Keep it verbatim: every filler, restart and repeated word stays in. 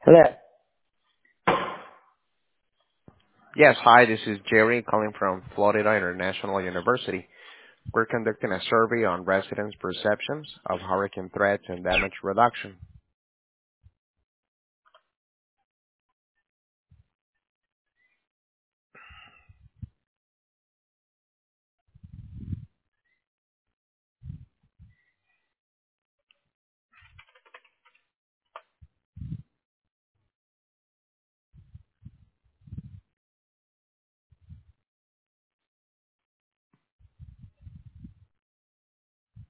Hello. Yes, hi, this is Jerry calling from Florida International University. We're conducting a survey on residents' perceptions of hurricane threats and damage reduction.